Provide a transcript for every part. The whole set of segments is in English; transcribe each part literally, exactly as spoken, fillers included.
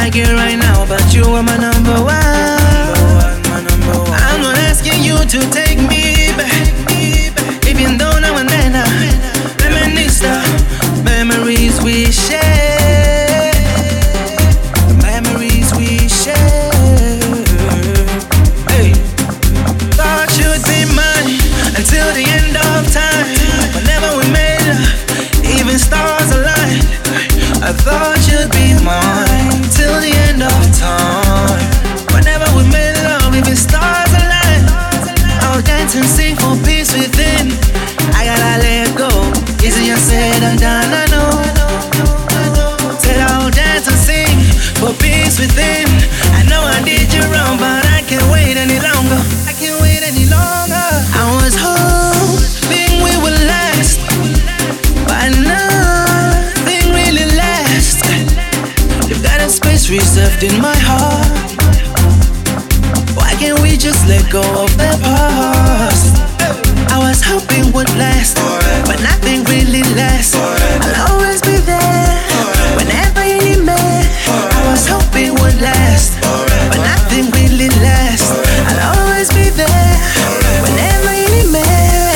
like it right now, but you are my number one. My number one. I'm not asking you to take me back, even though now and then I reminisce the memories we share. The memories we share. Hey, thought you'd be mine until the end of time. Whenever we made love, even stars aligned. I thought you'd be mine till the end of time. Whenever we made love, even stars aligned. I'll dance and sing for peace within. I gotta let go, easier said than done, I know. Said I'll dance and sing for peace within. I know I did you wrong, but I can't wait any longer. I can't wait any longer. I was hoping we would last, but nothing really lasts. You've got a space reserved in my heart. Why can't we just let go of the past? I was hoping would last, but nothing really lasts. I'll always be there whenever you need me. I was hoping would last, but nothing really lasts. I'll always be there whenever you need me.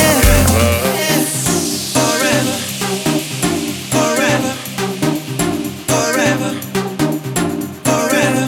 Forever, forever, forever, forever,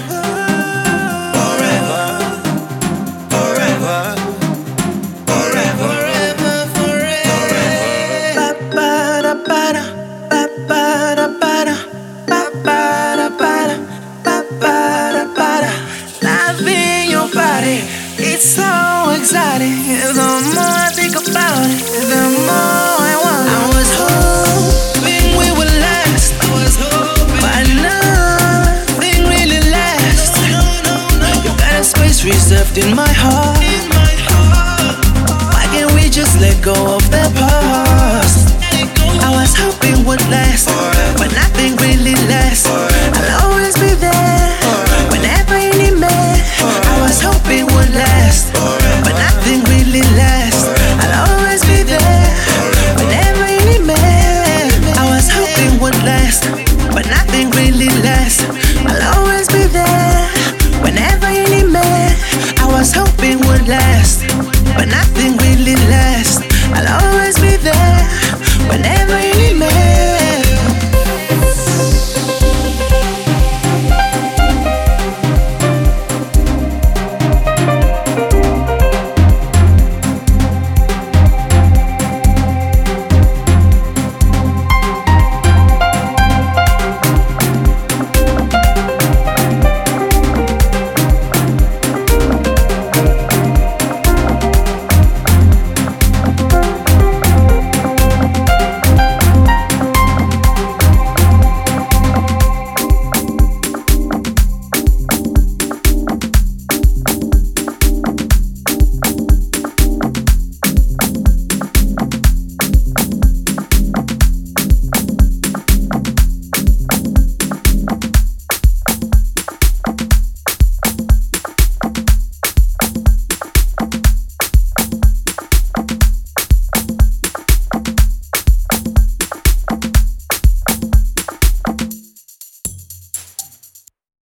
forever, forever, forever, forever. Ba ba da ba da, ba ba da ba da, ba ba da ba da, ba ba da ba da. Loving your body, it's so exciting. The more I think about it, the more I want. I was hoping we would last. I was hoping, but nothing really lasts. You got a space reserved in my heart. Why can't we just let go of the past? I was hoping would last, but nothing really lasts. I'll always be there whenever you need me. I was hoping would last, but nothing really lasts. I'll always be there whenever you need me. I was hoping would last, but nothing really lasts. I'll always be there whenever you need me. I was hoping would last, but nothing really lasts. I'll always be there whenever